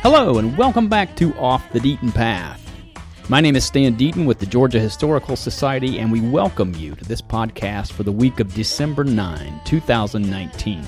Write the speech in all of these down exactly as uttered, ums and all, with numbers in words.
Hello, and welcome back to Off the Deaton Path. My name is Stan Deaton with the Georgia Historical Society, and we welcome you to this podcast for the week of December ninth, twenty nineteen.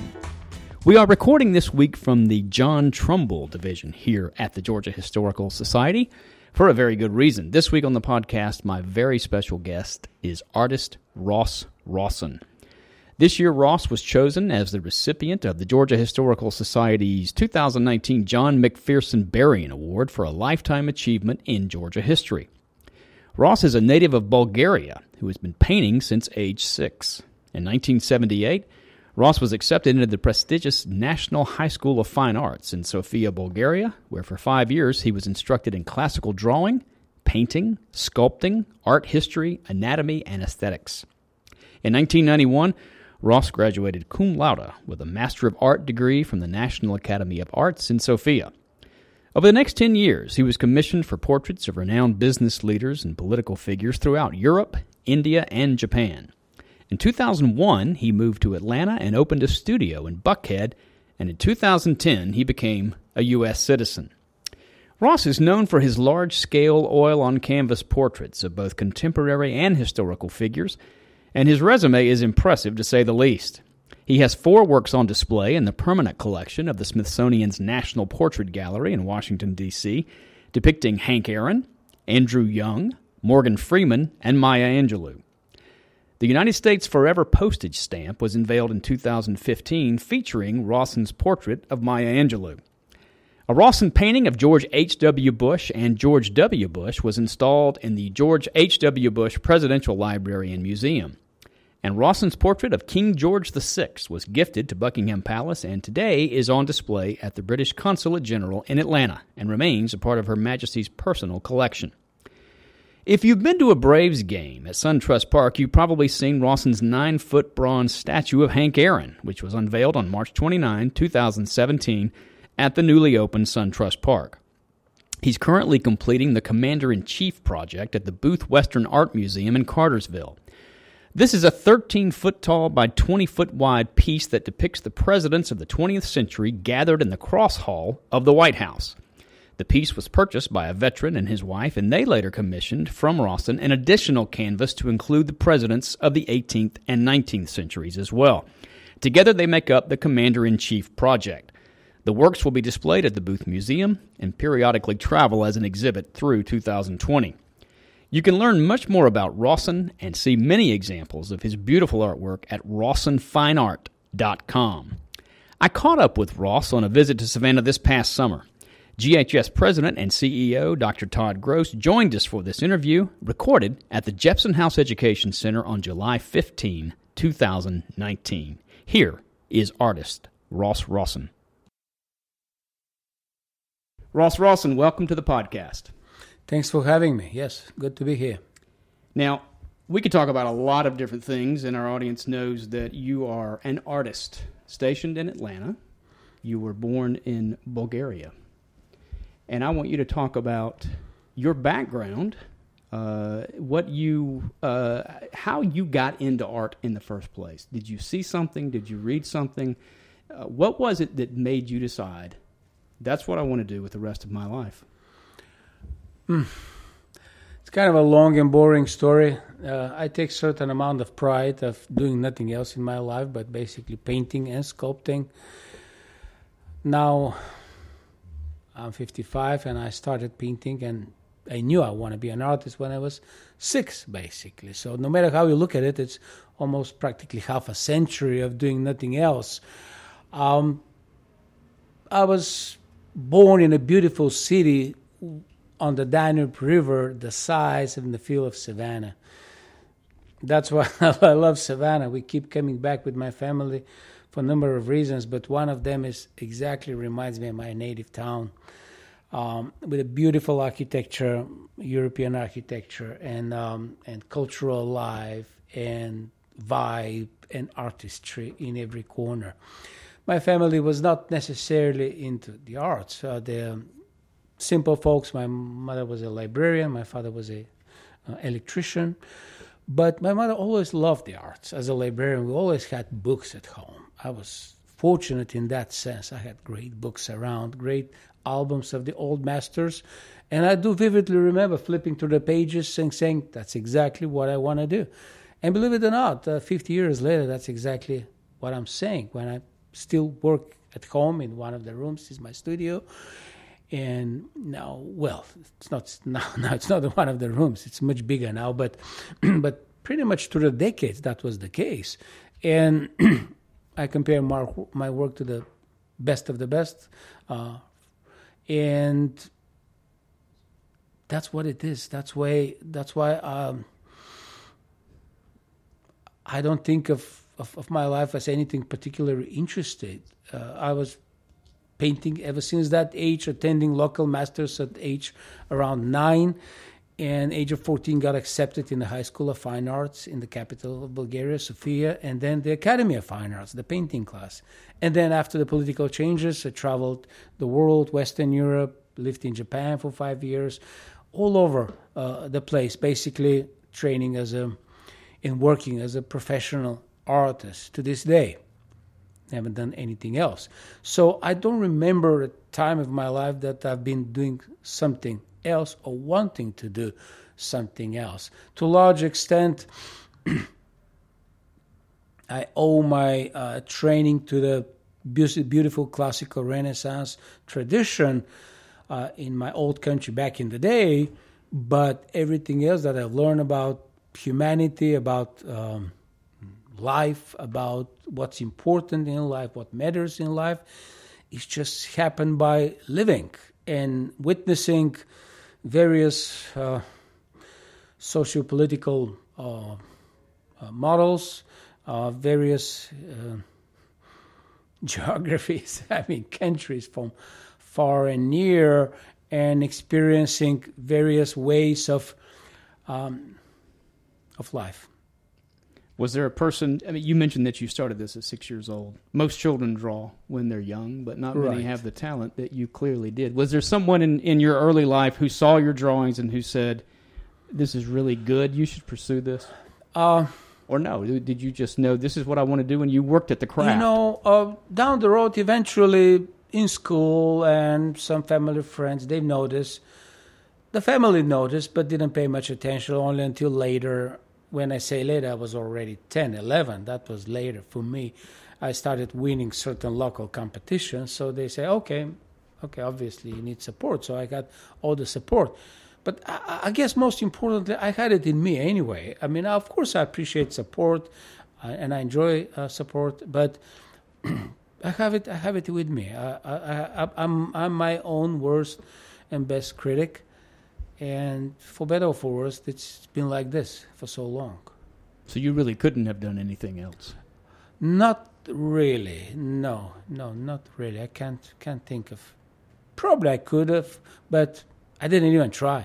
We are recording this week from the John Trumbull Division here at the Georgia Historical Society for a very good reason. This week on the podcast, my very special guest is artist Ross Rawson. This year, Ross was chosen as the recipient of the Georgia Historical Society's two thousand nineteen John McPherson Berrien Award for a Lifetime Achievement in Georgia History. Ross is a native of Bulgaria who has been painting since age six. In nineteen seventy-eight, Ross was accepted into the prestigious National High School of Fine Arts in Sofia, Bulgaria, where for five years he was instructed in classical drawing, painting, sculpting, art history, anatomy, and aesthetics. In nineteen ninety-one, Ross graduated cum laude with a Master of Art degree from the National Academy of Arts in Sofia. Over the next ten years, he was commissioned for portraits of renowned business leaders and political figures throughout Europe, India, and Japan. In two thousand one, he moved to Atlanta and opened a studio in Buckhead, and in two thousand ten, he became a U S citizen. Ross is known for his large-scale oil-on-canvas portraits of both contemporary and historical figures, and his resume is impressive to say the least. He has four works on display in the permanent collection of the Smithsonian's National Portrait Gallery in Washington, D C, depicting Hank Aaron, Andrew Young, Morgan Freeman, and Maya Angelou. The United States Forever postage stamp was unveiled in two thousand fifteen, featuring Rawson's portrait of Maya Angelou. A Rawson painting of George H W. Bush and George W. Bush was installed in the George H W. Bush Presidential Library and Museum. And Rawson's portrait of King George the Sixth was gifted to Buckingham Palace and today is on display at the British Consulate General in Atlanta and remains a part of Her Majesty's personal collection. If you've been to a Braves game at SunTrust Park, you've probably seen Rawson's nine-foot bronze statue of Hank Aaron, which was unveiled on March twenty-ninth, twenty seventeen, at the newly opened SunTrust Park. He's currently completing the Commander-in-Chief project at the Booth Western Art Museum in Cartersville. This is a thirteen-foot-tall by twenty-foot-wide piece that depicts the presidents of the twentieth century gathered in the cross hall of the White House. The piece was purchased by a veteran and his wife, and they later commissioned from Rawson an additional canvas to include the presidents of the eighteenth and nineteenth centuries as well. Together they make up the Commander-in-Chief project. The works will be displayed at the Booth Museum and periodically travel as an exhibit through two thousand twenty. You can learn much more about Rawson and see many examples of his beautiful artwork at rawson fine art dot com. I caught up with Ross on a visit to Savannah this past summer. G H S President and C E O Doctor Todd Gross joined us for this interview, recorded at the Jepson House Education Center on July fifteenth, twenty nineteen. Here is artist Ross Rawson. Ross Rawson, welcome to the podcast. Thanks for having me. Yes, good to be here. Now, we could talk about a lot of different things, and our audience knows that you are an artist stationed in Atlanta. You were born in Bulgaria. And I want you to talk about your background, uh, what you, uh, how you got into art in the first place. Did you see something? Did you read something? Uh, what was it that made you decide, that's what I want to do with the rest of my life? Mm. It's kind of a long and boring story. Uh, I take certain amount of pride of doing nothing else in my life but basically painting and sculpting. Now, I'm fifty-five and I started painting, and I knew I want to be an artist when I was six, basically. So no matter how you look at it, it's almost practically half a century of doing nothing else. Um, I was born in a beautiful city on the Danube River, the size and the feel of Savannah. That's why I love Savannah. We keep coming back with my family for a number of reasons, but one of them is exactly reminds me of my native town, um, with a beautiful architecture, European architecture, and um, and cultural life and vibe and artistry in every corner. My family was not necessarily into the arts. Uh, the simple folks. My mother was a librarian. My father was a uh, electrician. But my mother always loved the arts. As a librarian, we always had books at home. I was fortunate in that sense. I had great books around, great albums of the old masters. And I do vividly remember flipping through the pages and saying, that's exactly what I want to do. And believe it or not, uh, fifty years later, that's exactly what I'm saying. When I still work at home in one of the rooms, is my studio. And now, well, it's not now, now it's not one of the rooms. It's much bigger now, but but pretty much through the decades, that was the case. And I compare my, my work to the best of the best. Uh, and that's what it is. That's why, that's why um, I don't think of, of, of my life as anything particularly interested. Uh, I was painting ever since that age, attending local masters at age around nine. And age of fourteen got accepted in the High School of Fine Arts in the capital of Bulgaria, Sofia, and then the Academy of Fine Arts, the painting class. And then after the political changes, I traveled the world, Western Europe, lived in Japan for five years, all over uh, the place, basically training as a, and working as a professional artist to this day. Haven't done anything else. So I don't remember a time of my life that I've been doing something else or wanting to do something else. To a large extent, I owe my uh, training to the beautiful classical Renaissance tradition uh, in my old country back in the day, but everything else that I've learned about humanity, about um, life, about what's important in life, what matters in life, it's just happened by living and witnessing various uh, socio-political uh, uh, models, uh, various uh, geographies, I mean countries from far and near, and experiencing various ways of um, of life. Was there a person, I mean, you mentioned that you started this at six years old. Most children draw when they're young, but not many Right. have the talent that you clearly did. Was there someone in, in your early life who saw your drawings and who said, this is really good, you should pursue this? Uh, Or no, did you just know this is what I want to do and you worked at the craft? You know, uh, down the road, eventually in school and some family friends, they've noticed. The family noticed, but didn't pay much attention only until later. When I say later, I was already ten, eleven. That was later for me. I started winning certain local competitions. So they say, okay, okay, obviously you need support. So I got all the support. But I, I guess most importantly, I had it in me anyway. I mean, of course, I appreciate support uh, and I enjoy uh, support, but I have it. I have it with me. I, I, I, I'm I'm my own worst and best critic. And for better or for worse, it's been like this for so long. So you really couldn't have done anything else? Not really. No, no, not really. I can't can't think of. Probably I could have, but I didn't even try.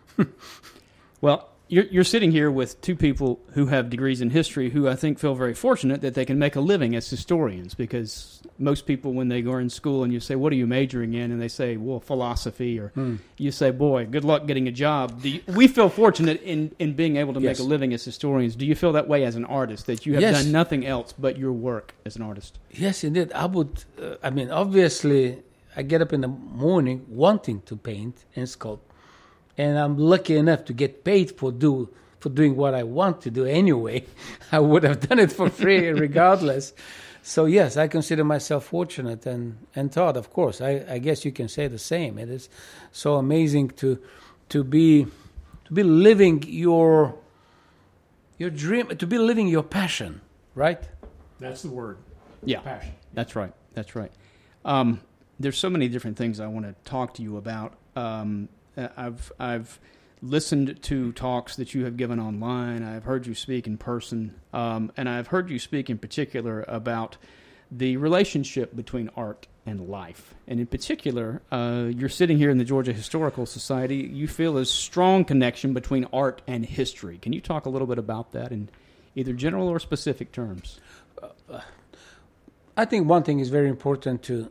Well, you're, you're sitting here with two people who have degrees in history who I think feel very fortunate that they can make a living as historians, because most people, when they go in school and you say, what are you majoring in? And they say, well, philosophy, or mm. you say, boy, good luck getting a job. Do you, we feel fortunate in, in being able to yes. make a living as historians. Do you feel that way as an artist, that you have yes. done nothing else but your work as an artist? Yes, indeed. I would, uh, I mean, obviously, I get up in the morning wanting to paint and sculpt. And I'm lucky enough to get paid for do for doing what I want to do anyway. I would have done it for free regardless. So yes, I consider myself fortunate and, and thought, of course, I, I guess you can say the same. It is so amazing to to be to be living your your dream, to be living your passion, right? That's the word. Yeah, passion. That's right. That's right. Um, there's so many different things I want to talk to you about. Um, I've I've listened to talks that you have given online. I've heard you speak in person, um, and I've heard you speak in particular about the relationship between art and life. And in particular, uh, you're sitting here in the Georgia Historical Society. You feel a strong connection between art and history. Can you talk a little bit about that in either general or specific terms? Uh, I think one thing is very important to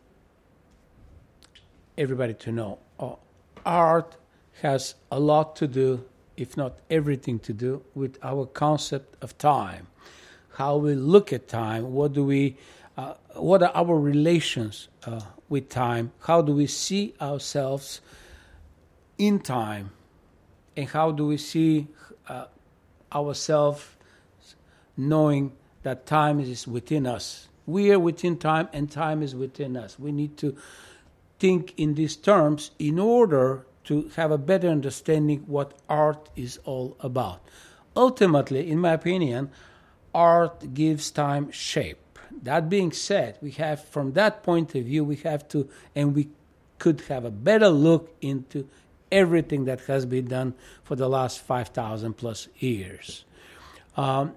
everybody to know. Uh, Art has a lot to do, if not everything to do, with our concept of time. How we look at time, what do we uh, what are our relations uh, with time? How do we see ourselves in time? And how do we see uh, ourselves knowing that time is within us? We are within time, and time is within us. We need to think in these terms in order to have a better understanding what art is all about. Ultimately, in my opinion, art gives time shape. That being said, we have, from that point of view, we have to, and we could have a better look into everything that has been done for the last five thousand plus years. Um,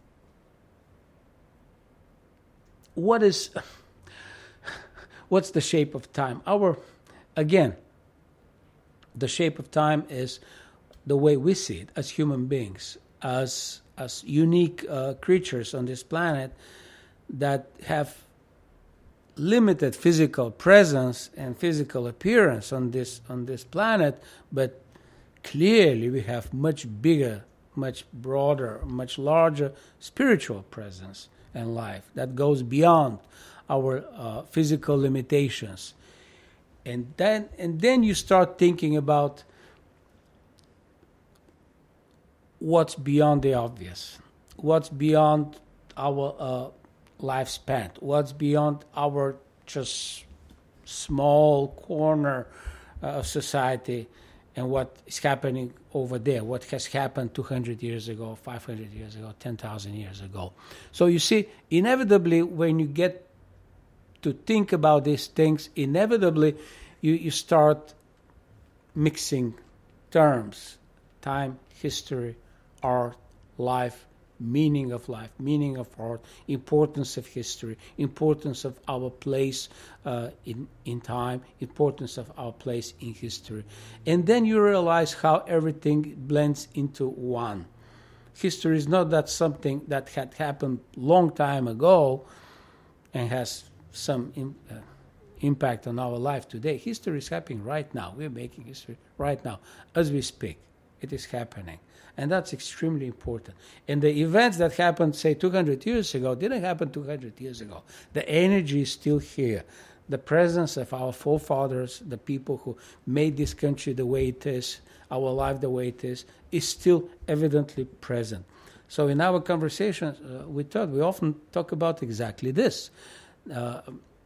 what is, what's the shape of time? Our, again, the shape of time is the way we see it as human beings, as as unique uh, creatures on this planet that have limited physical presence and physical appearance on this on this planet, but clearly we have much bigger, much broader, much larger spiritual presence and life that goes beyond our uh, physical limitations. And then and then you start thinking about what's beyond the obvious, what's beyond our uh, lifespan, what's beyond our just small corner uh, of society, and what is happening over there, what has happened two hundred years ago, five hundred years ago, ten thousand years ago. So you see, inevitably, when you get to think about these things, inevitably you, you start mixing terms: time, history, art, life, meaning of life, meaning of art, importance of history, importance of our place uh, in, in time, importance of our place in history. And then you realize how everything blends into one. History is not that something that had happened long time ago and has some in, uh, impact on our life today. History is happening right now. We're making history right now. As we speak, it is happening. And that's extremely important. And the events that happened, say, two hundred years ago, didn't happen two hundred years ago. The energy is still here. The presence of our forefathers, the people who made this country the way it is, our life the way it is, is still evidently present. So in our conversations uh, we talk, we often talk about exactly this. Uh,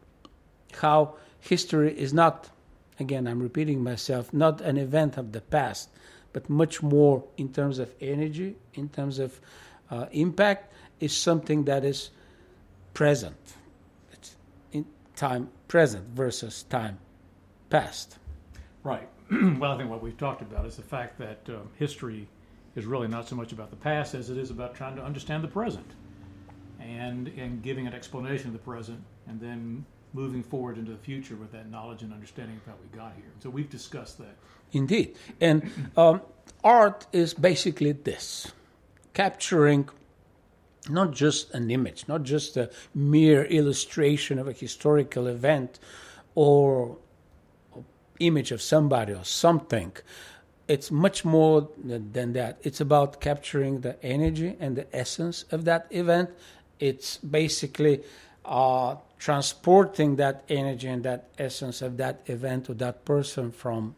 how history is not, again, I'm repeating myself, not an event of the past, but much more in terms of energy, in terms of uh, impact, is something that is present. It's in time present versus time past. Right. Well, I think what we've talked about is the fact that um, history is really not so much about the past as it is about trying to understand the present and, and giving an explanation of the present and then moving forward into the future with that knowledge and understanding of how we got here. So we've discussed that. Indeed. And um, art is basically this, capturing not just an image, not just a mere illustration of a historical event or image of somebody or something. It's much more than that. It's about capturing the energy and the essence of that event. It's basically uh, transporting that energy and that essence of that event or that person from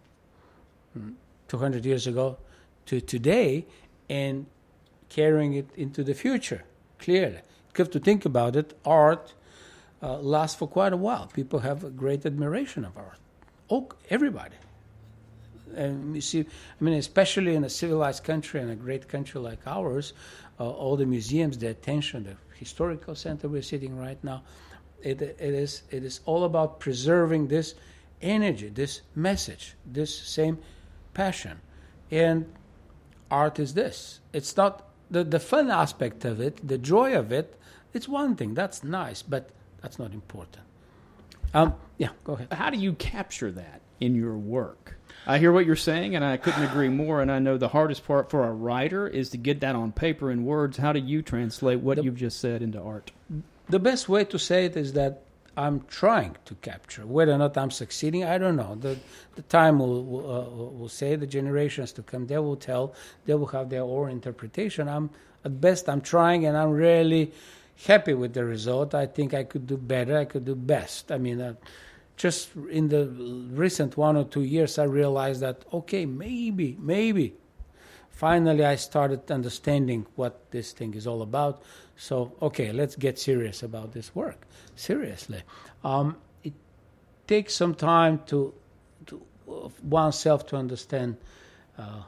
two hundred years ago to today and carrying it into the future, clearly. You have to think about it. Art uh, lasts for quite a while. People have a great admiration of art. Oh, everybody. And you see, I mean, especially in a civilized country and a great country like ours, uh, all the museums, the attention, the historical center we're sitting right now, it, it is it is all about preserving this energy, this message, this same passion. And art is this. It's not the, the fun aspect of it, the joy of it, it's one thing. That's nice, but that's not important. Um, yeah, go ahead. How do you capture that in your work? I hear what you're saying, and I couldn't agree more. And I know the hardest part for a writer is to get that on paper in words. How do you translate what the, you've just said into art? The best way to say it is that I'm trying to capture. Whether or not I'm succeeding, I don't know. The the time will will, uh, will say. The generations to come, they will tell. They will have their own interpretation. I'm at best, I'm trying, and I'm really happy with the result. I think I could do better. I could do best. I mean, uh, just in the recent one or two years, I realized that, okay, maybe, maybe. Finally, I started understanding what this thing is all about. So, okay, let's get serious about this work. Seriously. Um, it takes some time to, to uh, oneself to understand uh,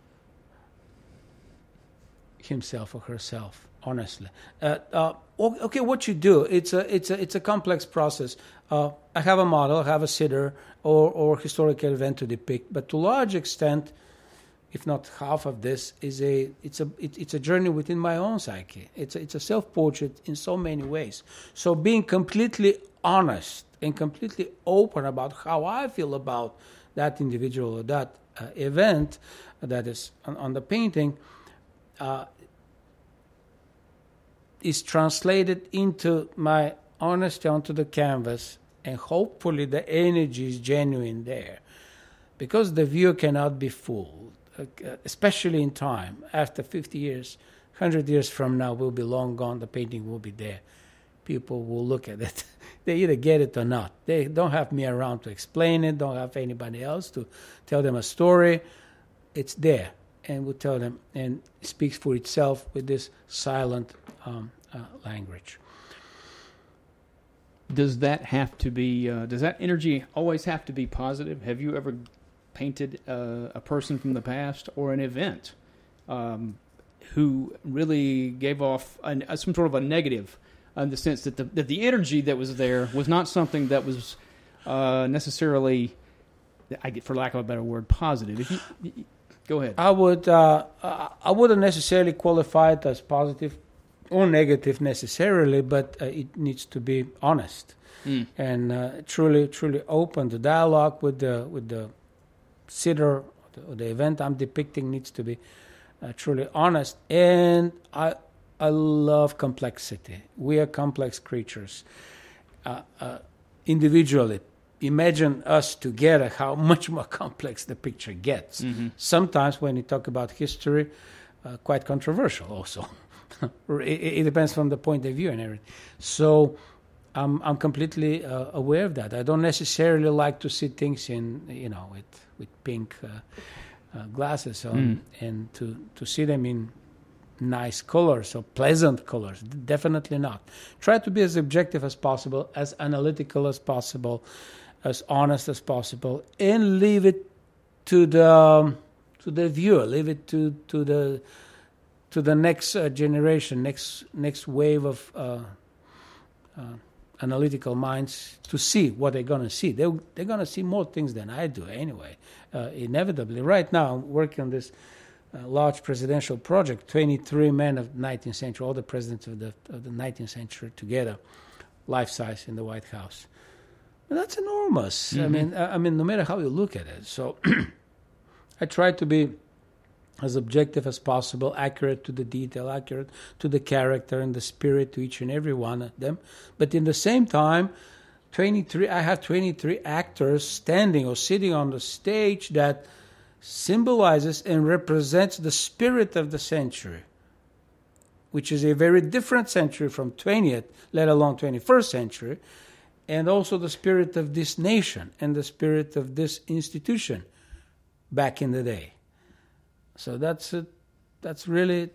himself or herself, honestly. Uh, uh, okay, what you do, it's a, it's a, it's a complex process. Uh, I have a model, I have a sitter or, or historical event to depict, but to a large extent, if not half of this, is a it's a it, it's a journey within my own psyche. It's a, it's a self-portrait in so many ways. So being completely honest and completely open about how I feel about that individual or that uh, event that is on, on the painting uh, is translated into my honesty onto the canvas, and hopefully the energy is genuine there, because the viewer cannot be fooled. Especially in time, after fifty years, one hundred years from now, will be long gone, the painting will be there. People will look at it. They either get it or not. They don't have me around to explain it, don't have anybody else to tell them a story. It's there, and we'll tell them, and it speaks for itself with this silent um, uh, language. Does that have to be, uh, does that energy always have to be positive? Have you ever painted uh, a person from the past or an event um, who really gave off an, uh, some sort of a negative, uh, in the sense that the, that the energy that was there was not something that was uh, necessarily, I get, for lack of a better word, positive? If you, you, go ahead. I would uh, I wouldn't necessarily qualify it as positive or negative necessarily, but uh, it needs to be honest mm. and uh, truly truly open. The dialogue with the with the sitter, the, the event I'm depicting needs to be uh, truly honest. And I I love complexity. We are complex creatures. Uh, uh, individually, imagine us together, how much more complex the picture gets. Mm-hmm. Sometimes when you talk about history, uh, quite controversial also. it, it depends from the point of view and everything. So I'm I'm completely uh, aware of that. I don't necessarily like to see things in, you know, with with pink uh, uh, glasses on, mm. and to, to see them in nice colors or pleasant colors. Definitely not. Try to be as objective as possible, as analytical as possible, as honest as possible, and leave it to the um, to the viewer. Leave it to to the to the next uh, generation, next next wave of Uh, uh, analytical minds to see what they're going to see. They're, they're going to see more things than I do anyway, uh, inevitably. Right now, I'm working on this uh, large presidential project, twenty-three men of the nineteenth century, all the presidents of the of the nineteenth century together, life-size in the White House. And that's enormous. Mm-hmm. I mean, I, I mean, no matter how you look at it. So I try to be as objective as possible, accurate to the detail, accurate to the character and the spirit to each and every one of them. But in the same time, twenty-three, I have twenty-three actors standing or sitting on the stage that symbolizes and represents the spirit of the century, which is a very different century from twentieth, let alone twenty-first century, and also the spirit of this nation and the spirit of this institution back in the day. So that's a, that's really,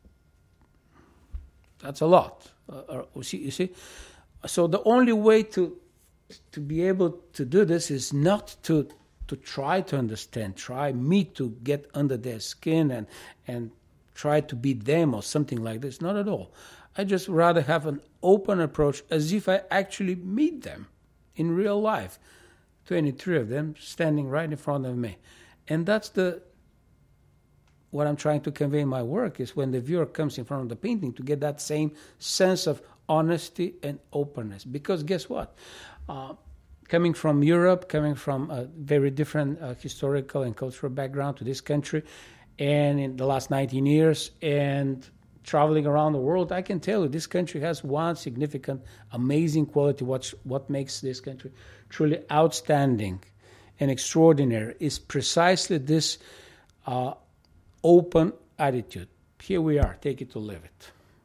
that's a lot. Uh, you see, you see, so the only way to to be able to do this is not to to try to understand, try me to get under their skin and and try to be them or something like this. Not at all. I just rather have an open approach, as if I actually meet them in real life. twenty-three of them standing right in front of me, and that's the. What I'm trying to convey in my work is when the viewer comes in front of the painting to get that same sense of honesty and openness. Because guess what? Uh, coming from Europe, coming from a very different uh, historical and cultural background to this country, and in the last nineteen years, and traveling around the world, I can tell you this country has one significant, amazing quality. What, what makes this country truly outstanding and extraordinary is precisely this uh, open attitude. Here we are, take it or leave it.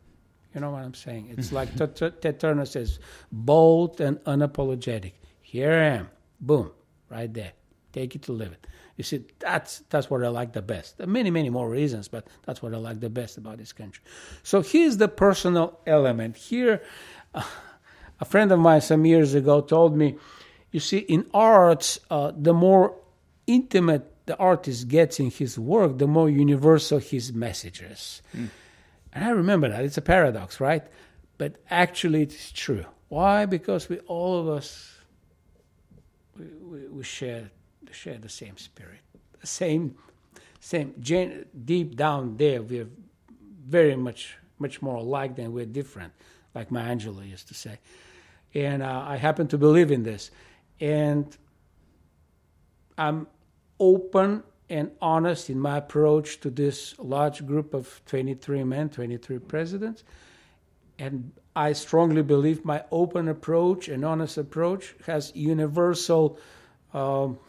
You know what I'm saying? It's like Ted Turner says, bold and unapologetic. Here I am. Boom. Right there. Take it to live it. You see, that's that's what I like the best. There are many, many more reasons, but that's what I like the best about this country. So here's the personal element. Here, uh, a friend of mine some years ago told me, you see, in arts, uh, the more intimate the artist gets in his work, the more universal his message is. Mm. And I remember that. It's a paradox, right? But actually it's true. Why? Because we, all of us, we, we, we share share the same spirit. The same, same, gen, deep down there, we're very much, much more alike than we're different, like Maya Angelou used to say. And uh, I happen to believe in this. And I'm open and honest in my approach to this large group of twenty-three men, twenty-three presidents. And I strongly believe my open approach and honest approach has universal um,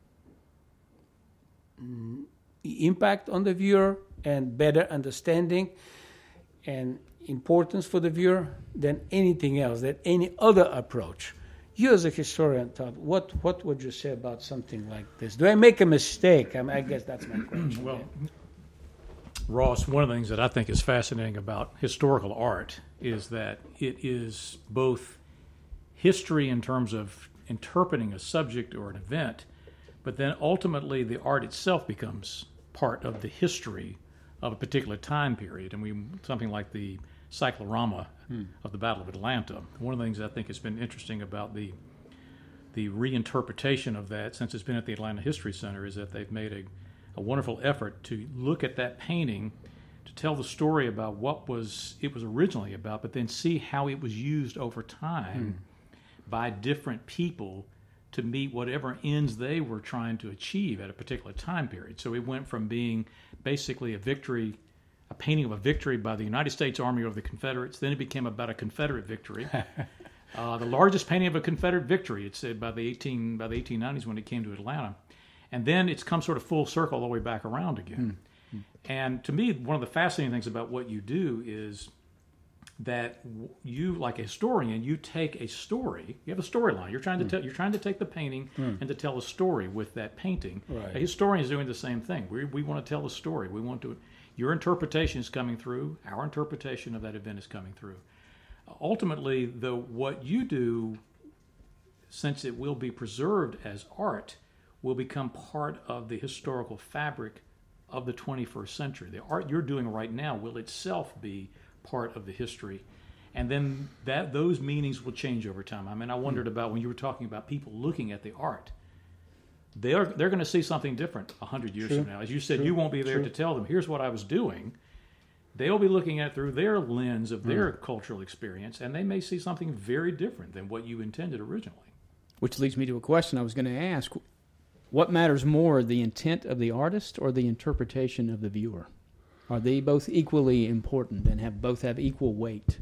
impact on the viewer and better understanding and importance for the viewer than anything else, than any other approach. You as a historian, Todd, what, what would you say about something like this? Do I make a mistake? I, mean, I guess that's my question. Well, Ross, one of the things that I think is fascinating about historical art is that it is both history in terms of interpreting a subject or an event, but then ultimately the art itself becomes part of the history of a particular time period. And we something like the cyclorama hmm. of the Battle of Atlanta. One of the things I think has been interesting about the the reinterpretation of that since it's been at the Atlanta History Center is that they've made a, a wonderful effort to look at that painting to tell the story about what was it was originally about, but then see how it was used over time hmm. by different people to meet whatever ends they were trying to achieve at a particular time period. So it went from being basically a victory, a painting of a victory by the United States Army over the Confederates. Then it became about a Confederate victory. uh, the largest painting of a Confederate victory, it said, by the eighteen by the eighteen nineties when it came to Atlanta. And then it's come sort of full circle all the way back around again. Mm. And to me, one of the fascinating things about what you do is that you, like a historian, you take a story. You have a storyline. You're trying to mm. tell. You're trying to take the painting mm. and to tell a story with that painting. Right. A historian is doing the same thing. We we want to tell a story. We want to. Your interpretation is coming through. Our interpretation of that event is coming through. Ultimately, though, what you do, since it will be preserved as art, will become part of the historical fabric of the twenty-first century. The art you're doing right now will itself be part of the history, and then that those meanings will change over time. I mean, I wondered about when you were talking about people looking at the art. They're they're going to see something different a hundred years True. from now. As you said, True. you won't be there True. to tell them, here's what I was doing. They'll be looking at it through their lens of their mm. cultural experience, and they may see something very different than what you intended originally. Which leads me to a question I was going to ask. What matters more, the intent of the artist or the interpretation of the viewer? Are they both equally important and have both have equal weight?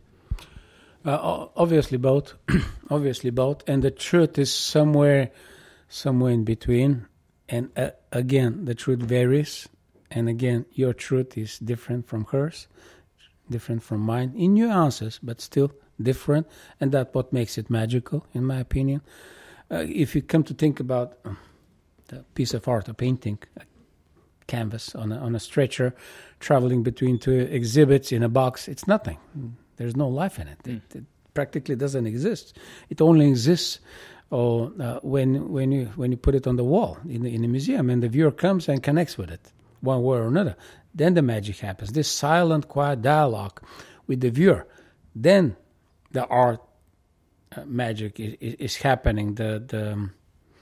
Uh, obviously both. obviously both. And the truth is somewhere somewhere in between. And uh, again, the truth varies. And again, your truth is different from hers, different from mine, in nuances, but still different. And that's what makes it magical, in my opinion. Uh, if you come to think about uh, the piece of art, a painting, a canvas on a, on a stretcher, traveling between two exhibits in a box, it's nothing. There's no life in it. Mm. It, it practically doesn't exist. It only exists oh, uh, when when you when you put it on the wall in the, in a museum, and the viewer comes and connects with it, one way or another. Then the magic happens. This silent, quiet dialogue with the viewer. Then the art uh, magic is, is, is happening. The the um,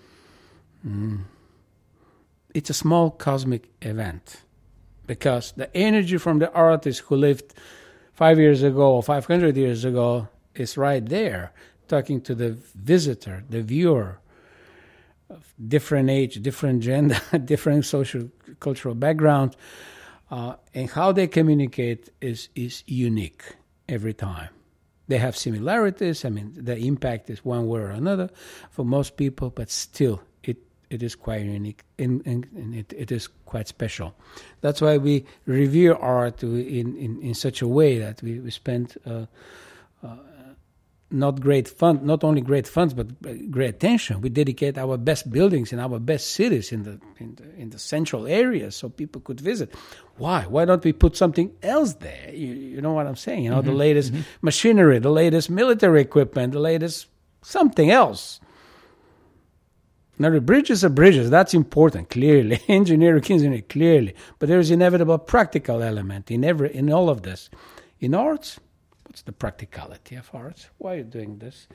mm, it's a small cosmic event, because the energy from the artist who lived five years ago or five hundred years ago is right there, talking to the visitor, the viewer, of different age, different gender, different social, cultural background, uh, and how they communicate is, is unique every time. They have similarities. I mean, the impact is one way or another for most people, but still, it it is quite unique, and, and, and it, it is quite special. That's why we revere art in, in, in such a way that we, we spend uh, uh, not great fund, not only great funds, but great attention. We dedicate our best buildings in our best cities in the in the, in the central areas so people could visit. Why? Why don't we put something else there? You, you know what I'm saying? You know, mm-hmm. the latest mm-hmm. machinery, the latest military equipment, the latest something else. Now, the bridges are bridges. That's important, clearly. Engineering, engineering, clearly. But there is inevitable practical element in every in all of this. In arts, what's the practicality of arts? Why are you doing this?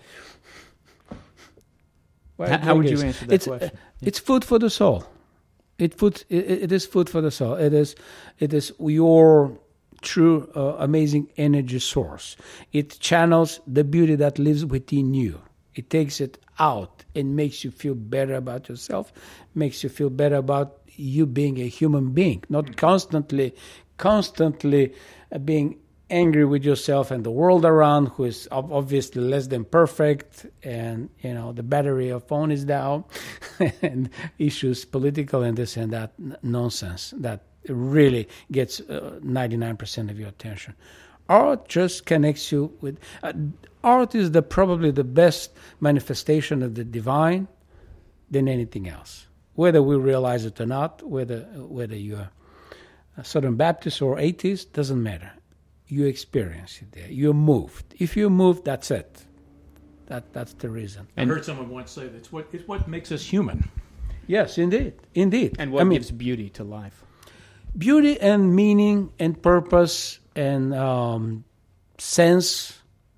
How, doing how would this? you answer that it's, question? Uh, it's food for the soul. It food. It, it is food for the soul. It is. It is your true, uh, amazing energy source. It channels the beauty that lives within you. It takes it out and makes you feel better about yourself, makes you feel better about you being a human being, not constantly, constantly uh, being angry with yourself and the world around, who is obviously less than perfect, and you know the battery of phone is down, and issues political and this and that n- nonsense that really gets uh, ninety-nine percent of your attention. Art just connects you with. Uh, art is the probably the best manifestation of the divine than anything else. Whether we realize it or not, whether whether you're a Southern Baptist or atheist, doesn't matter. You experience it there. You're moved. If you're moved, that's it. That that's the reason. I heard someone once say that's what it's what makes us human. Yes, indeed, indeed. And what I mean, gives beauty to life? Beauty and meaning and purpose and um, sense.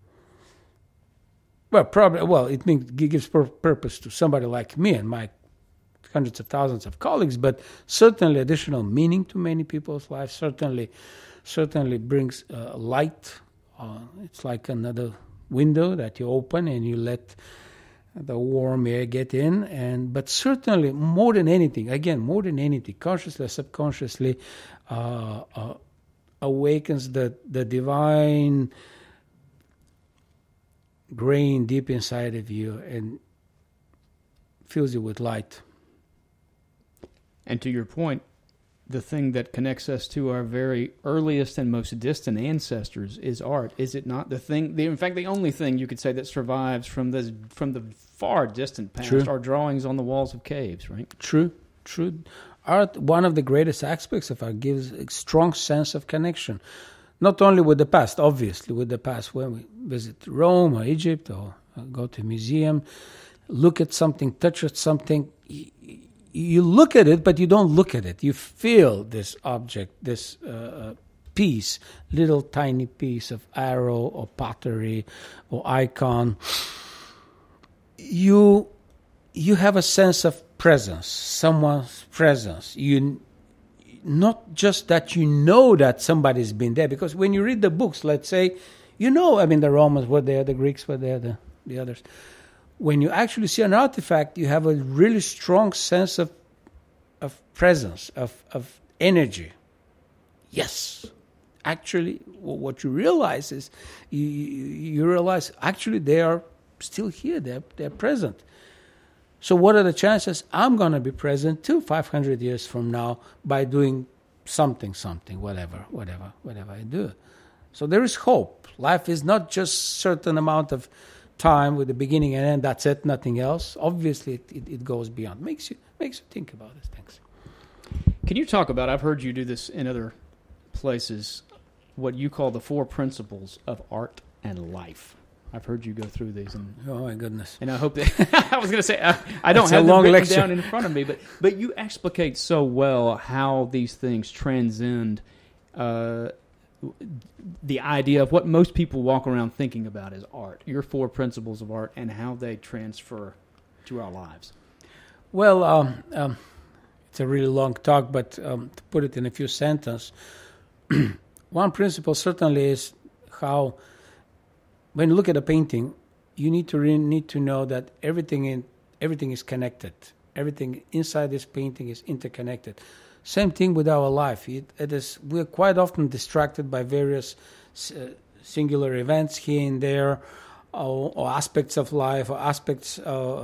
Well, probably. Well, it means it gives pur- purpose to somebody like me and my hundreds of thousands of colleagues, but certainly additional meaning to many people's lives. Certainly, certainly brings uh, light. Uh, it's like another window that you open and you let the warm air get in. And but certainly, more than anything, again, more than anything, consciously or subconsciously, uh, uh, awakens the the divine grain deep inside of you and fills you with light. And to your point, the thing that connects us to our very earliest and most distant ancestors is art, is it not? The thing, the, in fact, the only thing you could say that survives from the from the far distant past True. Are drawings on the walls of caves, right? True, true. Art, one of the greatest aspects of art, gives a strong sense of connection, not only with the past, obviously, with the past when we visit Rome or Egypt or go to a museum, look at something, touch at something. You look at it, but you don't look at it. You feel this object, this uh, piece, little tiny piece of arrow or pottery or icon. You you have a sense of presence, someone's presence. You not just that you know that somebody's been there, because when you read the books, let's say, you know, I mean, the Romans were there, the Greeks were there, the, the others. When you actually see an artifact, you have a really strong sense of of presence, of, of energy. Yes. Actually, what you realize is, you, you realize, actually, they are still here. They're, they're present. So what are the chances I'm going to be present too five hundred years from now by doing something, something, whatever, whatever, whatever I do? So there is hope. Life is not just certain amount of time with the beginning and end, that's it, nothing else. Obviously, it, it, it goes beyond. Makes you makes you think about these things. Can you talk about, I've heard you do this in other places, what you call the four principles of art and life. I've heard you go through these. And, oh, my goodness. And I hope that, I was going to say, I, I don't have them written down in front of me, but, but you explicate so well how these things transcend uh, the idea of what most people walk around thinking about as art, your four principles of art, and how they transfer to our lives. Well, um, um, it's a really long talk, but um, to put it in a few sentences, one principle certainly is how, when you look at a painting, you need to really need to know that everything in everything is connected. Everything inside this painting is interconnected. Same thing with our life. It, it is, we're quite often distracted by various uh, singular events here and there, or, or aspects of life, or aspects, uh, uh,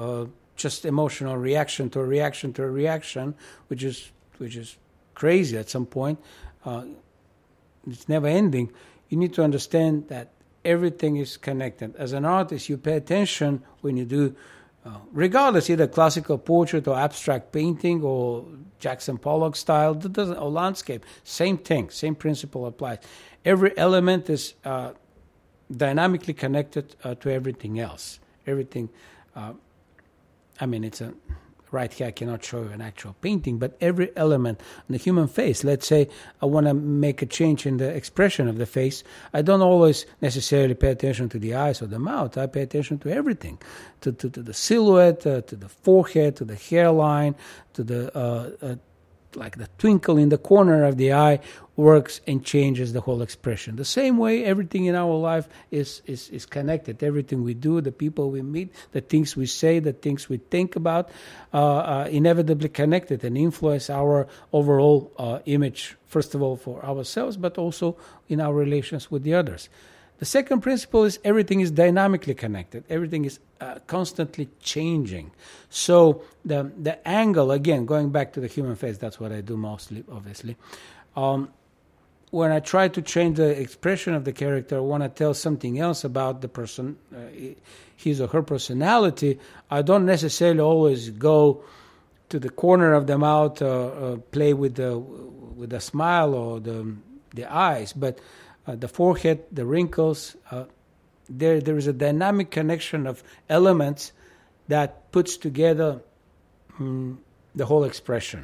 just emotional reaction to a reaction to a reaction, which is which is crazy at some point. Uh, it's never ending. You need to understand that everything is connected. As an artist, you pay attention when you do, uh, regardless either classical portrait or abstract painting or Jackson Pollock style, that doesn't, or landscape. Same thing, same principle applies. Every element is uh, dynamically connected uh, to everything else. Everything. Uh, I mean, it's a right here. I cannot show you an actual painting, but every element in the human face. Let's say I want to make a change in the expression of the face. I don't always necessarily pay attention to the eyes or the mouth. I pay attention to everything, to to, to the silhouette, uh, to the forehead, to the hairline, to the uh, uh, like the twinkle in the corner of the eye works and changes the whole expression. The same way everything in our life is, is, is connected. Everything we do, the people we meet, the things we say, the things we think about, uh, are inevitably connected and influence our overall uh, image, first of all, for ourselves, but also in our relations with the others. The second principle is everything is dynamically connected. Everything is uh, constantly changing. So the the angle, again, going back to the human face, that's what I do mostly, obviously. Um, when I try to change the expression of the character, I want to tell something else about the person, uh, his or her personality, I don't necessarily always go to the corner of the mouth, uh, uh, play with the with the smile or the the eyes, but Uh, the forehead, the wrinkles, uh, there there is a dynamic connection of elements that puts together um, the whole expression.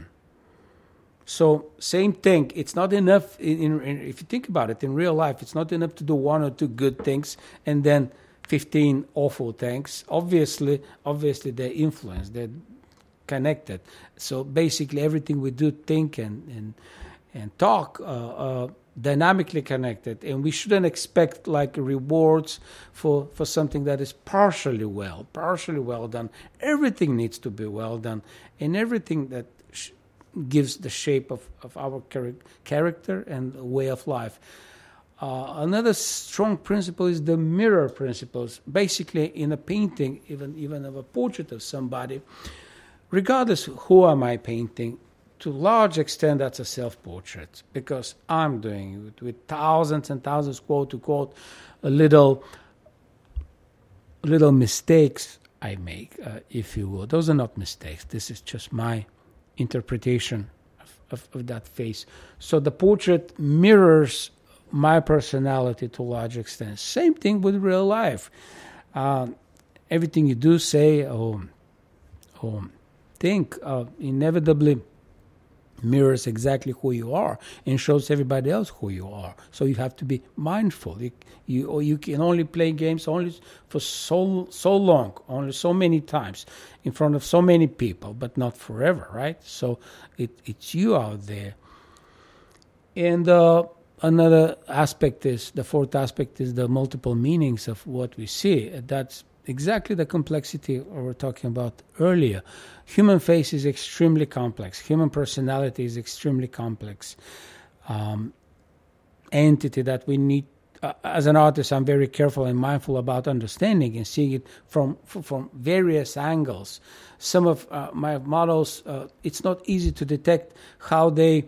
So same thing. It's not enough, in, in, in, if you think about it, in real life, it's not enough to do one or two good things and then fifteen awful things. Obviously, obviously they're influenced, they're connected. So basically everything we do, think, and, and, and talk uh, uh, dynamically connected, and we shouldn't expect like rewards for, for something that is partially well, partially well done. Everything needs to be well done, and everything that sh- gives the shape of, of our char- character and way of life. Uh, another strong principle is the mirror principles. Basically, in a painting, even even of a portrait of somebody, regardless who am I painting, to a large extent, that's a self-portrait, because I'm doing it with thousands and thousands, quote to quote, little, little mistakes I make, uh, if you will. Those are not mistakes. This is just my interpretation of, of, of that face. So the portrait mirrors my personality to a large extent. Same thing with real life. Uh, everything you do, say, or, or think, uh, inevitably mirrors exactly who you are and shows everybody else who you are. So you have to be mindful. You you, or you can only play games only for so so long, only so many times, in front of so many people, but not forever, right? So it it's you out there. And uh, another aspect is, the fourth aspect is the multiple meanings of what we see. That's exactly the complexity we were talking about earlier. Human face is extremely complex. Human personality is extremely complex um, entity that we need. Uh, as an artist, I'm very careful and mindful about understanding and seeing it from from various angles. Some of uh, my models, uh, it's not easy to detect how they,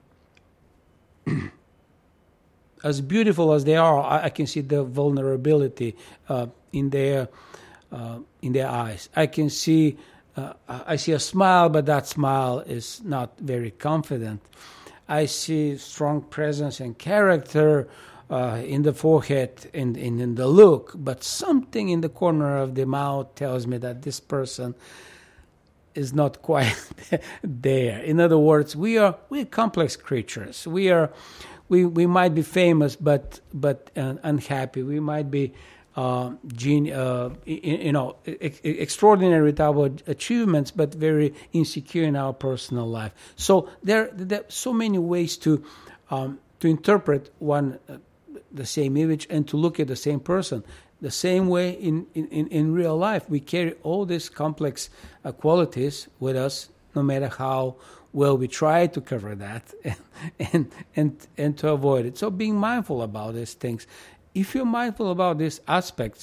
as beautiful as they are, I, I can see the vulnerability uh, in their uh, in their eyes. I can see. Uh, I see a smile, but that smile is not very confident. I see strong presence and character uh, in the forehead and, and in the look, but something in the corner of the mouth tells me that this person is not quite there. In other words, we are we're complex creatures. We are we we might be famous, but but uh, unhappy. We might be Uh, gene, uh, you know, ex- extraordinary with our achievements, but very insecure in our personal life. So there, there are so many ways to um, to interpret one uh, the same image and to look at the same person. The same way in, in, in real life, we carry all these complex uh, qualities with us, no matter how well we try to cover that and, and and and to avoid it. So being mindful about these things. If you're mindful about these aspects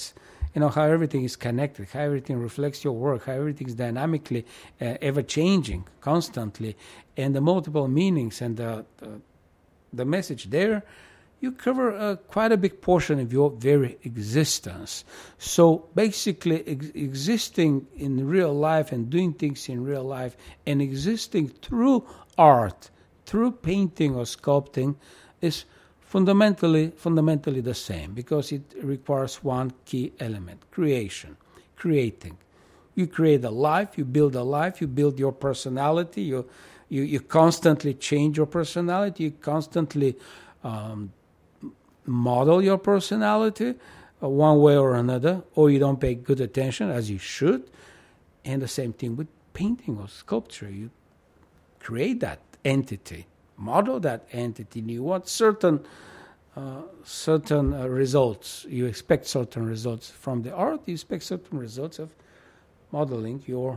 you know, how everything is connected, how everything reflects your work, how everything is dynamically uh, ever-changing, constantly, and the multiple meanings and the, the, the message there, you cover uh, quite a big portion of your very existence. So basically ex- existing in real life and doing things in real life and existing through art, through painting or sculpting is fundamentally fundamentally the same, because it requires one key element: creation, creating. You create a life, you build a life, you build your personality, you you, you constantly change your personality, you constantly um, model your personality uh, one way or another, or you don't pay good attention, as you should. And the same thing with painting or sculpture. You create that entity, model that entity, and you want certain uh, certain uh, results. You expect certain results from the art. You expect certain results of modeling your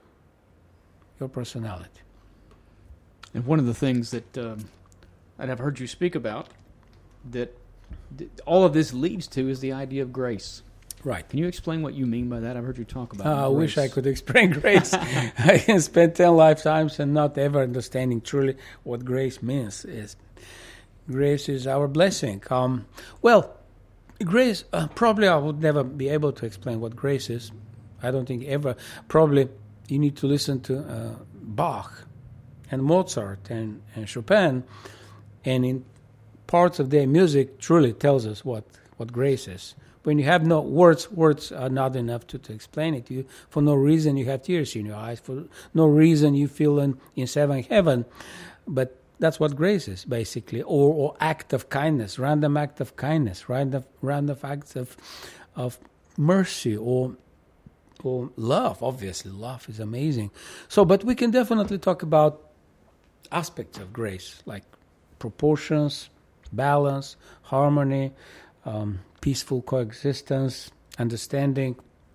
your personality. And one of the things that um, that I've heard you speak about that th- all of this leads to is the idea of grace. Right. Can you explain what you mean by that? I've heard you talk about uh, I grace. wish I could explain grace. I can spend ten lifetimes and not ever understanding truly what grace means. Is grace is our blessing. Um, well, grace, uh, probably I would never be able to explain what grace is. I don't think ever. Probably you need to listen to uh, Bach and Mozart and, and Chopin, and in parts of their music truly tells us what, what grace is. When you have no words, words are not enough to, to explain it. You, for no reason you have tears in your eyes. For no reason you feel in, in seventh heaven. But that's what grace is, basically. Or, or act of kindness, random act of kindness, random, random acts of, of mercy or, or love. Obviously, love is amazing. So, but we can definitely talk about aspects of grace, like proportions, balance, harmony, um, peaceful coexistence, understanding,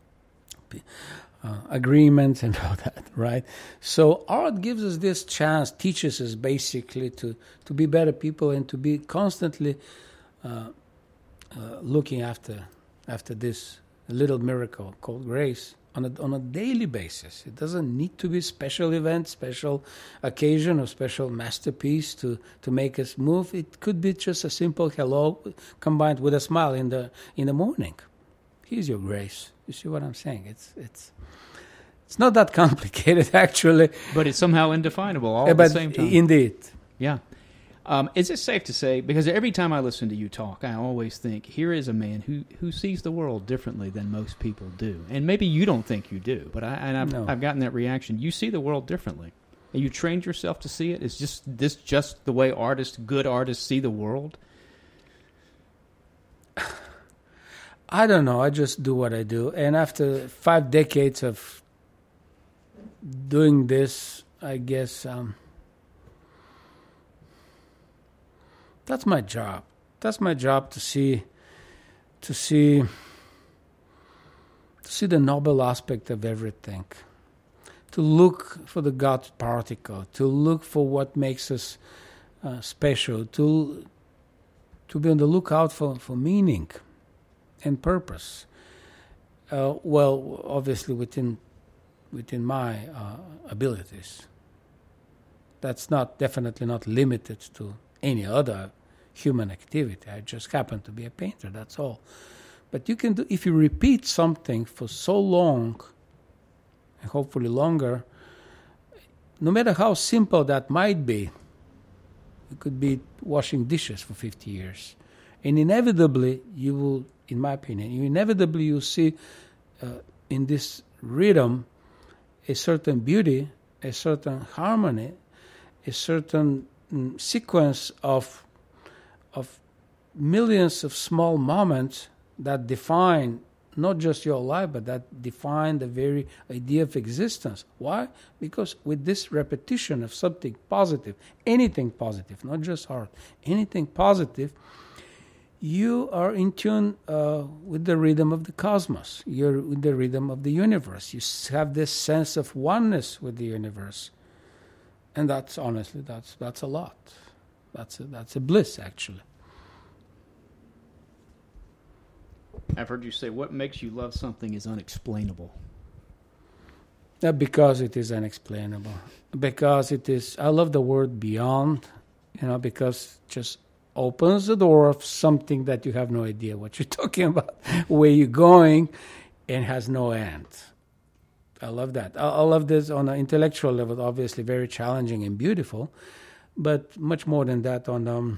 uh, agreements, and all that, right? So art gives us this chance, teaches us basically to, to be better people and to be constantly uh, uh, looking after after this little miracle called grace on a, on a daily basis. It doesn't need to be special event, special occasion, or special masterpiece to, to make us move. It could be just a simple hello combined with a smile in the in the morning. Here's your grace. You see what I'm saying? It's it's it's not that complicated, actually. But it's somehow indefinable all Uh, at but the same time. Indeed. Yeah. Um, is it safe to say, because every time I listen to you talk, I always think, here is a man who, who sees the world differently than most people do. And maybe you don't think you do, but I, and I've, No. I've gotten that reaction. You see the world differently. And you trained yourself to see it? Is just this just the way artists, good artists, see the world? I don't know. I just do what I do. And after five decades of doing this, I guess um, that's my job. That's my job to see, to see, to see the noble aspect of everything. To look for the God particle. To look for what makes us uh, special. To to be on the lookout for, for meaning and purpose. Uh, well, obviously within within my uh, abilities. That's not definitely not limited to any other human activity. I just happen to be a painter, that's all. But you can do, if you repeat something for so long, and hopefully longer, no matter how simple that might be, you could be washing dishes for fifty years. And inevitably, you will, in my opinion, you inevitably you see uh, in this rhythm a certain beauty, a certain harmony, a certain mm, sequence of of millions of small moments that define not just your life, but that define the very idea of existence. Why? Because with this repetition of something positive, anything positive, not just art, anything positive, you are in tune uh, with the rhythm of the cosmos. You're with the rhythm of the universe. You have this sense of oneness with the universe. And that's, honestly, that's that's a lot. That's a, that's a bliss, actually. I've heard you say, what makes you love something is unexplainable. Uh, because it is unexplainable. Because it is, I love the word beyond, you know, because it just opens the door of something that you have no idea what you're talking about, where you're going, and has no end. I love that. I, I love this on an intellectual level, obviously very challenging and beautiful, but much more than that on um,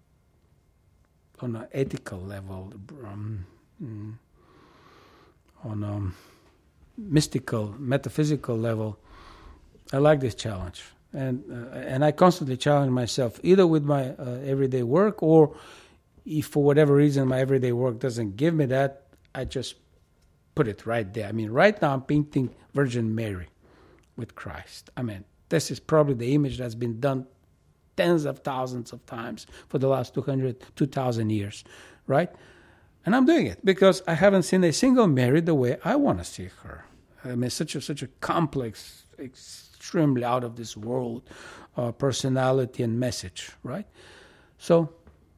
on an ethical level, um, mm, on a um, mystical, metaphysical level. I like this challenge. And uh, and I constantly challenge myself, either with my uh, everyday work, or if for whatever reason my everyday work doesn't give me that, I just put it right there. I mean, right now I'm painting Virgin Mary with Christ. I mean, this is probably the image that's been done tens of thousands of times for the last two hundred, two thousand years, right? And I'm doing it because I haven't seen a single Mary the way I want to see her. I mean, such a such a complex, extremely out of this world uh, personality and message, right? So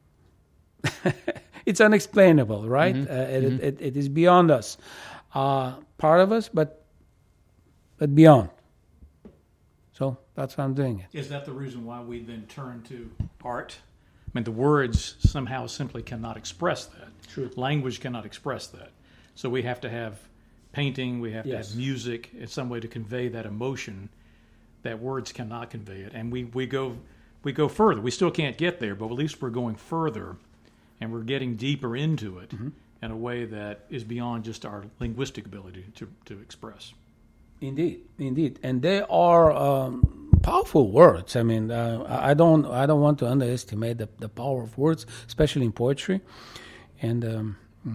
it's unexplainable, right? Mm-hmm. Uh, it, mm-hmm. it, it is beyond us, uh, part of us, but but beyond. So that's why I'm doing it. Is that the reason why we then turn to art? I mean, the words somehow simply cannot express that. True. Language cannot express that. So we have to have painting, we have Yes. to have music in some way to convey that emotion that words cannot convey it. And we, we go we go further. We still can't get there, but at least we're going further and we're getting deeper into it mm-hmm. in a way that is beyond just our linguistic ability to, to express. Indeed, indeed, and they are um, powerful words. I mean, uh, I don't, I don't want to underestimate the, the power of words, especially in poetry, and um,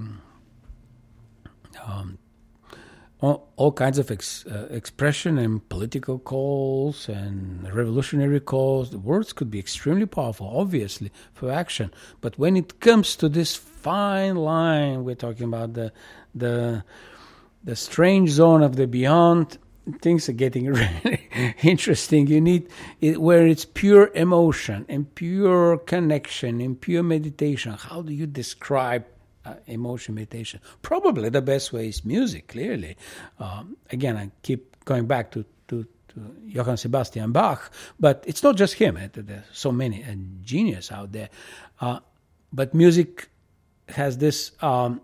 um, all, all kinds of ex, uh, expression and political calls and revolutionary calls. The words could be extremely powerful, obviously, for action. But when it comes to this fine line, we're talking about the the. the strange zone of the beyond, things are getting really interesting. You need it where it's pure emotion and pure connection and pure meditation. How do you describe uh, emotion meditation? Probably the best way is music, clearly. Um, again, I keep going back to, to, to Johann Sebastian Bach, but it's not just him. There's so many uh, genius out there. Uh, but music has this... Um,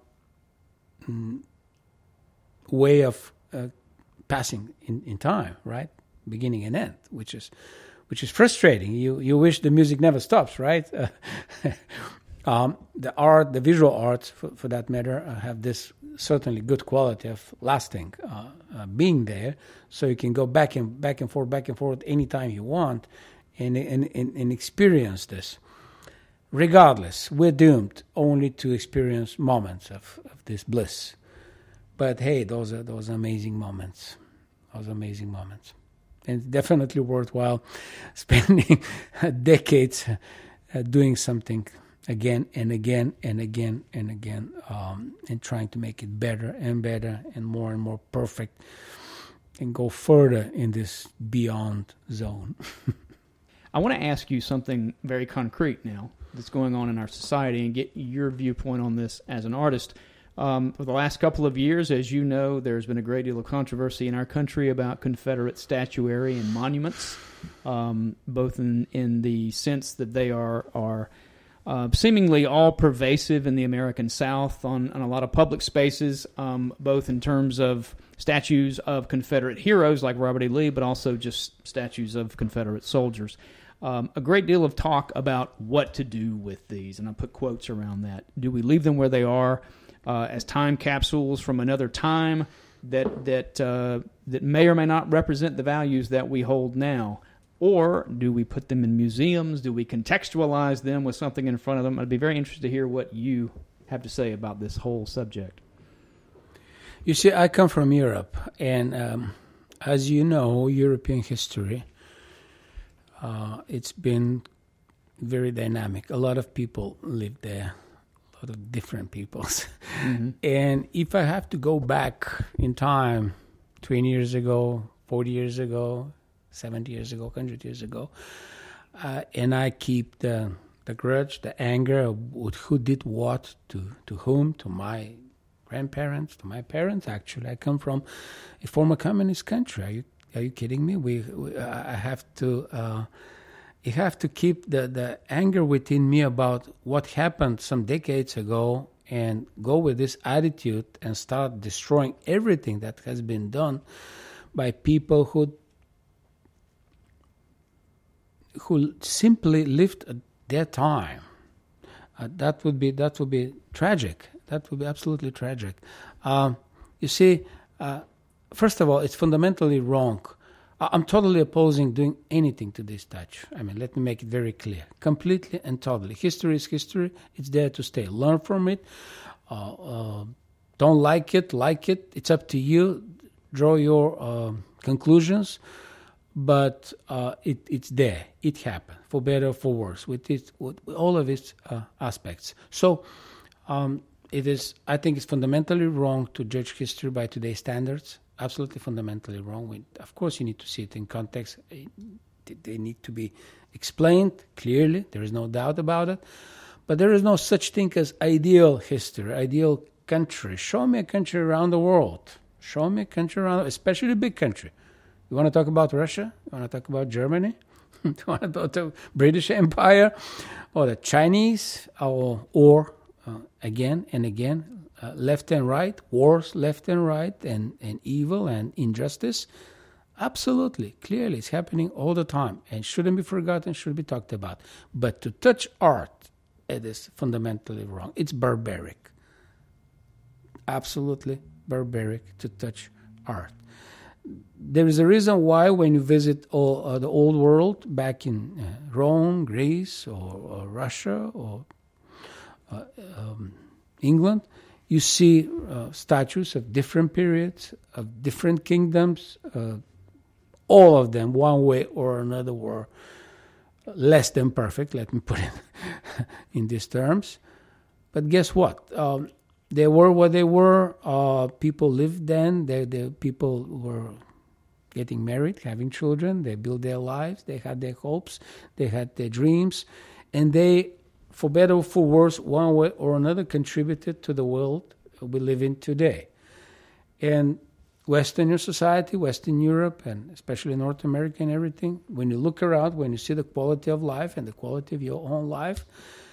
way of uh, passing in, in time, right? Beginning and end, which is which is frustrating. You you wish the music never stops, right? Uh, um, the art, the visual arts, for, for that matter, uh, have this certainly good quality of lasting, uh, uh, being there, so you can go back and back and forth, back and forth anytime you want, and and, and, and experience this. Regardless, we're doomed only to experience moments of, of this bliss. But hey, those are those amazing moments, those amazing moments, and it's definitely worthwhile spending decades uh, doing something again and again and again and again, um, and trying to make it better and better and more and more perfect, and go further in this beyond zone. I want to ask you something very concrete now that's going on in our society and get your viewpoint on this as an artist. Um, for the last couple of years, as you know, there's been a great deal of controversy in our country about Confederate statuary and monuments, um, both in, in the sense that they are are uh, seemingly all pervasive in the American South on, on a lot of public spaces, um, both in terms of statues of Confederate heroes like Robert E. Lee, but also just statues of Confederate soldiers. Um, a great deal of talk about what to do with these, and I put quotes around that. Do we leave them where they are? Uh, as time capsules from another time that that uh, that may or may not represent the values that we hold now? Or do we put them in museums? Do we contextualize them with something in front of them? I'd be very interested to hear what you have to say about this whole subject. You see, I come from Europe, and um, as you know, European history, uh, it's been very dynamic. A lot of people live there. Of different peoples. Mm-hmm. And if I have to go back in time twenty years ago, forty years ago, seventy years ago, one hundred years ago, uh, and I keep the the grudge, the anger of who did what to, to whom, to my grandparents, to my parents. Actually, I come from a former communist country. Are you are you kidding me? We, we I have to. Uh, You have to keep the, the anger within me about what happened some decades ago and go with this attitude and start destroying everything that has been done by people who who simply lived at their time. Uh, that would be that would be tragic. That would be absolutely tragic. Um, you see, uh, first of all, it's fundamentally wrong. I'm totally opposing doing anything to this touch. I mean, let me make it very clear. Completely and totally. History is history. It's there to stay. Learn from it. Uh, uh, don't like it, like it. It's up to you. Draw your uh, conclusions. But uh, it, it's there. It happened, for better or for worse, with, it, with all of its uh, aspects. So um, it is. I think it's fundamentally wrong to judge history by today's standards. Absolutely fundamentally wrong. We, of course, you need to see it in context. They need to be explained clearly. There is no doubt about it. But there is no such thing as ideal history, ideal country. Show me a country around the world. Show me a country around, especially a big country. You want to talk about Russia? You want to talk about Germany? You want to talk about the British Empire? Or the Chinese? Or, or uh, again and again, Uh, left and right, wars left and right, and, and evil and injustice. Absolutely, clearly, it's happening all the time and shouldn't be forgotten, should be talked about. But to touch art, it is fundamentally wrong. It's barbaric. Absolutely barbaric to touch art. There is a reason why when you visit all, uh, the old world, back in uh, Rome, Greece, or, or Russia, or uh, um, England, you see uh, statues of different periods, of different kingdoms. Uh, all of them, one way or another, were less than perfect, let me put it in these terms. But guess what? Um, they were what they were. Uh, people lived then. They, they, people were getting married, having children. They built their lives. They had their hopes. They had their dreams. And they, for better or for worse, one way or another, contributed to the world we live in today. And Western society, Western Europe, and especially North America and everything, when you look around, when you see the quality of life and the quality of your own life,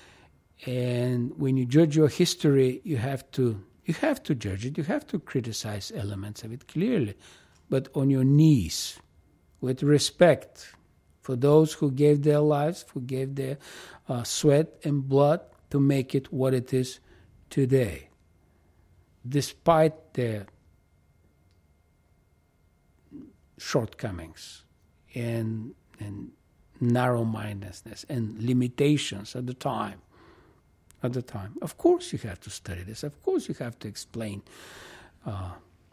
and when you judge your history, you have to you have to judge it, you have to criticize elements of it clearly, but on your knees, with respect for those who gave their lives, who gave their uh, sweat and blood to make it what it is today. Despite their shortcomings and, and narrow-mindedness and limitations at the time, at the time. Of course you have to study this. Of course you have to explain uh,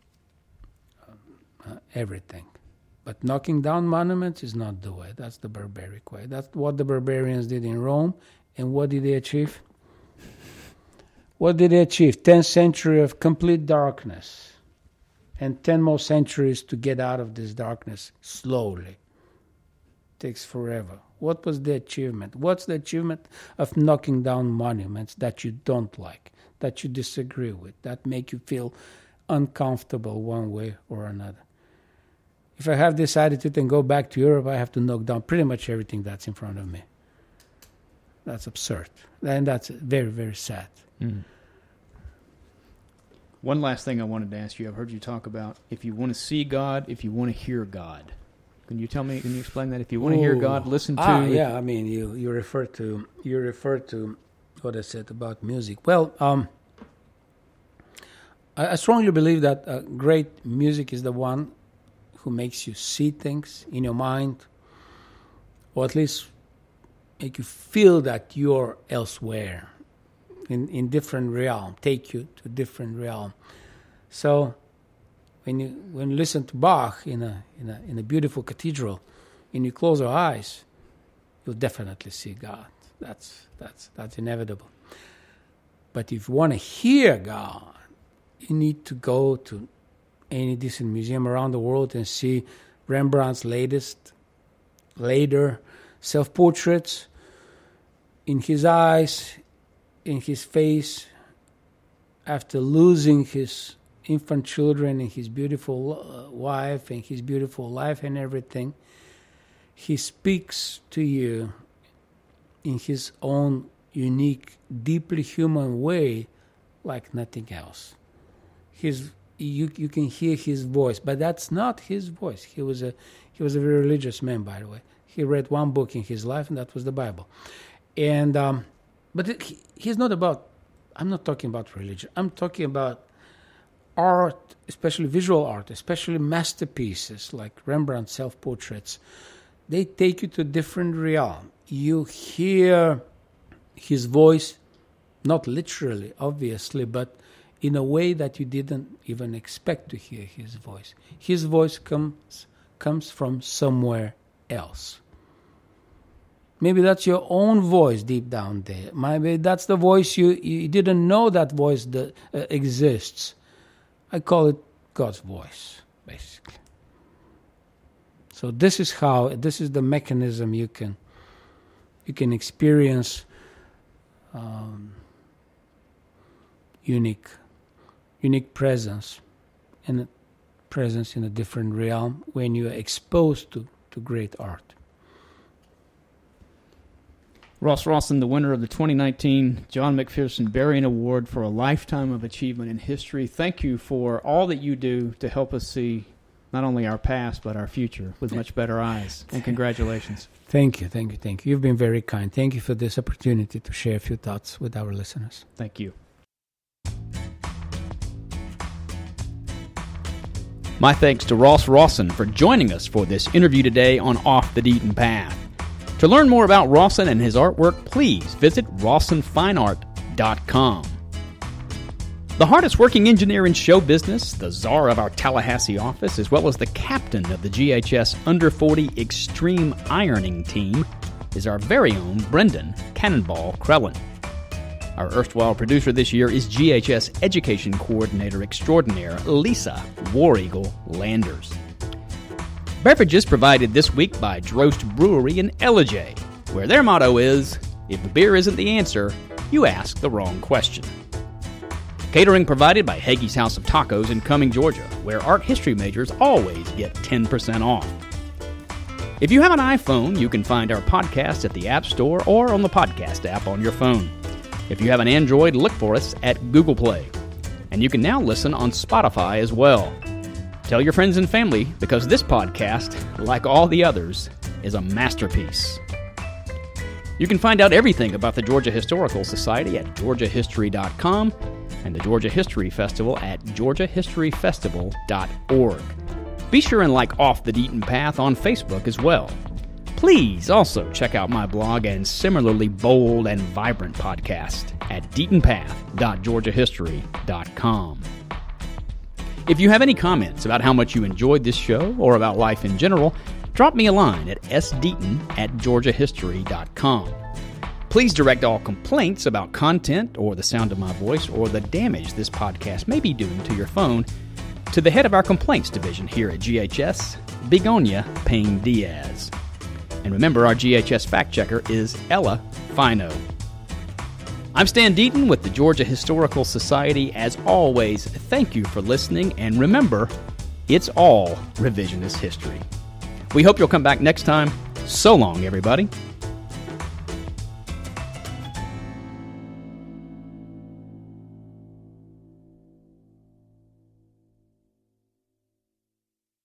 uh, everything. But knocking down monuments is not the way. That's the barbaric way. That's what the barbarians did in Rome. And what did they achieve? What did they achieve? tenth century of complete darkness. And ten more centuries to get out of this darkness slowly. Takes forever. What was the achievement? What's the achievement of knocking down monuments that you don't like, that you disagree with, that make you feel uncomfortable one way or another? If I have this attitude and go back to Europe, I have to knock down pretty much everything that's in front of me. That's absurd. And that's very, very sad. Mm. One last thing I wanted to ask you. I've heard you talk about if you want to see God, if you want to hear God. Can you tell me, can you explain that? If you want to hear God, listen to... Ah, yeah, I mean, you, you refer to you refer to what I said about music. Well, um, I, I strongly believe that uh, great music is the one who makes you see things in your mind, or at least make you feel that you're elsewhere, in, in different realm, take you to a different realm. So when you when you listen to Bach in a in a in a beautiful cathedral, and you close your eyes, you'll definitely see God. That's that's that's inevitable. But if you want to hear God, you need to go to any decent museum around the world and see Rembrandt's latest, later self-portraits. In his eyes, in his face, after losing his infant children and his beautiful uh, wife and his beautiful life and everything, he speaks to you in his own unique, deeply human way like nothing else. His you you can hear his voice, but that's not his voice. He was a he was a very religious man, by the way. He read one book in his life, and that was the Bible. And um, but it, he, he's not about. I'm not talking about religion. I'm talking about art, especially visual art, especially masterpieces like Rembrandt's self-portraits. They take you to a different realm. You hear his voice, not literally, obviously, but in a way that you didn't even expect to hear his voice. His voice comes comes from somewhere else. Maybe that's your own voice deep down there. Maybe that's the voice you, you didn't know that voice that, uh, exists. I call it God's voice, basically. So this is how, this is the mechanism you can you can experience um, unique unique presence and a presence in a different realm when you are exposed to, to great art. Ross Rawson, the winner of the twenty nineteen John McPherson Berrien Award for a Lifetime of Achievement in History. Thank you for all that you do to help us see not only our past, but our future with much better eyes. And congratulations. Thank you, thank you, thank you. You've been very kind. Thank you for this opportunity to share a few thoughts with our listeners. Thank you. My thanks to Ross Rawson for joining us for this interview today on Off the Beaten Path. To learn more about Rawson and his artwork, please visit rawson fine art dot com. The hardest working engineer in show business, the czar of our Tallahassee office, as well as the captain of the G H S Under forty Extreme Ironing Team, is our very own Brendan Cannonball Krellin. Our erstwhile producer this year is G H S Education Coordinator Extraordinaire Lisa War Eagle Landers. Beverages provided this week by Drost Brewery in Ellijay, where their motto is, if the beer isn't the answer, you ask the wrong question. Catering provided by Hagee's House of Tacos in Cumming, Georgia, where art history majors always get ten percent off. If you have an iPhone, you can find our podcast at the App Store or on the podcast app on your phone. If you have an Android, look for us at Google Play. And you can now listen on Spotify as well. Tell your friends and family, because this podcast, like all the others, is a masterpiece. You can find out everything about the Georgia Historical Society at georgia history dot com and the Georgia History Festival at georgia history festival dot org. Be sure and like Off the Beaten Path on Facebook as well. Please also check out my blog and similarly bold and vibrant podcast at deaton path dot georgia history dot com. If you have any comments about how much you enjoyed this show or about life in general, drop me a line at s deaton at georgia history dot com. Please direct all complaints about content or the sound of my voice or the damage this podcast may be doing to your phone to the head of our complaints division here at G H S, Begonia Payne Diaz. And remember, our G H S fact checker is Ella Fino. I'm Stan Deaton with the Georgia Historical Society. As always, thank you for listening, and remember, it's all revisionist history. We hope you'll come back next time. So long, everybody.